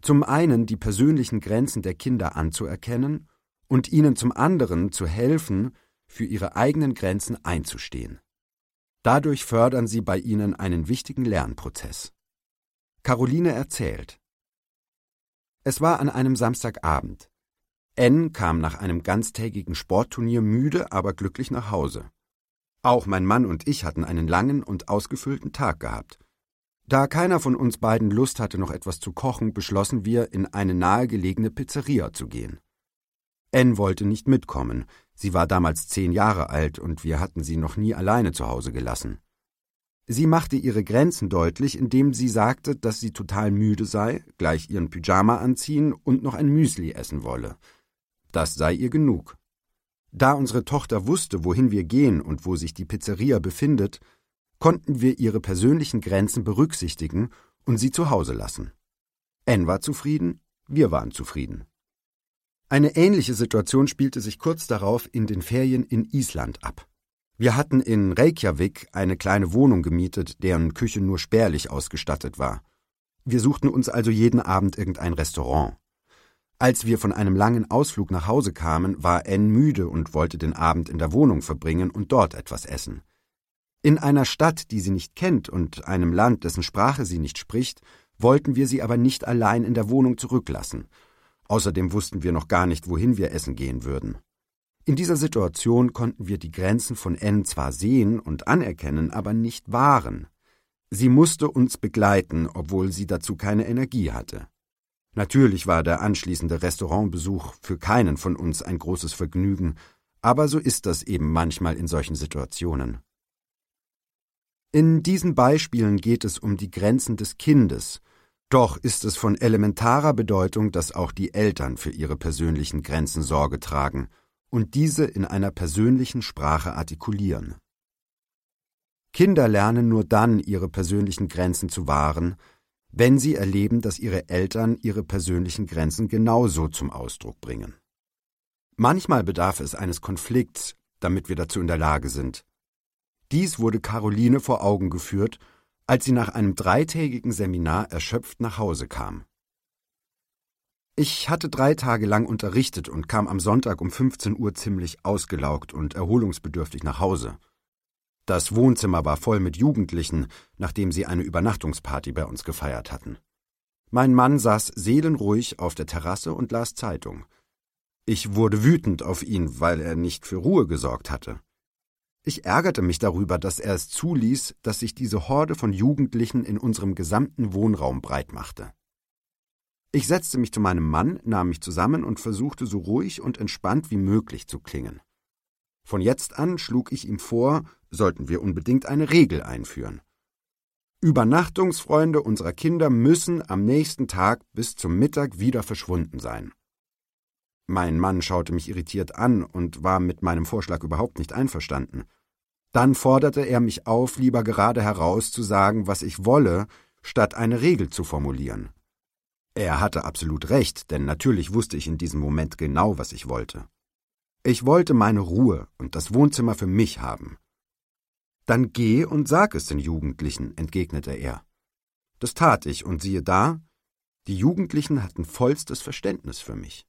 Zum einen die persönlichen Grenzen der Kinder anzuerkennen und ihnen zum anderen zu helfen, für ihre eigenen Grenzen einzustehen. Dadurch fördern sie bei ihnen einen wichtigen Lernprozess. Caroline erzählt: Es war an einem Samstagabend. N kam nach einem ganztägigen Sportturnier müde, aber glücklich nach Hause. Auch mein Mann und ich hatten einen langen und ausgefüllten Tag gehabt. Da keiner von uns beiden Lust hatte, noch etwas zu kochen, beschlossen wir, in eine nahegelegene Pizzeria zu gehen. N wollte nicht mitkommen. Sie war damals 10 Jahre alt und wir hatten sie noch nie alleine zu Hause gelassen. Sie machte ihre Grenzen deutlich, indem sie sagte, dass sie total müde sei, gleich ihren Pyjama anziehen und noch ein Müsli essen wolle. Das sei ihr genug. Da unsere Tochter wusste, wohin wir gehen und wo sich die Pizzeria befindet, konnten wir ihre persönlichen Grenzen berücksichtigen und sie zu Hause lassen. N war zufrieden, wir waren zufrieden. Eine ähnliche Situation spielte sich kurz darauf in den Ferien in Island ab. Wir hatten in Reykjavik eine kleine Wohnung gemietet, deren Küche nur spärlich ausgestattet war. Wir suchten uns also jeden Abend irgendein Restaurant. Als wir von einem langen Ausflug nach Hause kamen, war N müde und wollte den Abend in der Wohnung verbringen und dort etwas essen. In einer Stadt, die sie nicht kennt, und einem Land, dessen Sprache sie nicht spricht, wollten wir sie aber nicht allein in der Wohnung zurücklassen. Außerdem wussten wir noch gar nicht, wohin wir essen gehen würden. In dieser Situation konnten wir die Grenzen von N zwar sehen und anerkennen, aber nicht wahren. Sie musste uns begleiten, obwohl sie dazu keine Energie hatte. Natürlich war der anschließende Restaurantbesuch für keinen von uns ein großes Vergnügen, aber so ist das eben manchmal in solchen Situationen. In diesen Beispielen geht es um die Grenzen des Kindes, doch ist es von elementarer Bedeutung, dass auch die Eltern für ihre persönlichen Grenzen Sorge tragen und diese in einer persönlichen Sprache artikulieren. Kinder lernen nur dann, ihre persönlichen Grenzen zu wahren, wenn sie erleben, dass ihre Eltern ihre persönlichen Grenzen genauso zum Ausdruck bringen. Manchmal bedarf es eines Konflikts, damit wir dazu in der Lage sind. Dies wurde Caroline vor Augen geführt, als sie nach einem 3-tägigen Seminar erschöpft nach Hause kam. Ich hatte 3 Tage lang unterrichtet und kam am Sonntag um 15 Uhr ziemlich ausgelaugt und erholungsbedürftig nach Hause. Das Wohnzimmer war voll mit Jugendlichen, nachdem sie eine Übernachtungsparty bei uns gefeiert hatten. Mein Mann saß seelenruhig auf der Terrasse und las Zeitung. Ich wurde wütend auf ihn, weil er nicht für Ruhe gesorgt hatte. Ich ärgerte mich darüber, dass er es zuließ, dass sich diese Horde von Jugendlichen in unserem gesamten Wohnraum breit machte. Ich setzte mich zu meinem Mann, nahm mich zusammen und versuchte, so ruhig und entspannt wie möglich zu klingen. Von jetzt an schlug ich ihm vor, sollten wir unbedingt eine Regel einführen. Übernachtungsfreunde unserer Kinder müssen am nächsten Tag bis zum Mittag wieder verschwunden sein. Mein Mann schaute mich irritiert an und war mit meinem Vorschlag überhaupt nicht einverstanden. Dann forderte er mich auf, lieber gerade heraus zu sagen, was ich wolle, statt eine Regel zu formulieren. Er hatte absolut recht, denn natürlich wusste ich in diesem Moment genau, was ich wollte. Ich wollte meine Ruhe und das Wohnzimmer für mich haben. »Dann geh und sag es den Jugendlichen«, entgegnete er. Das tat ich, und siehe da, die Jugendlichen hatten vollstes Verständnis für mich.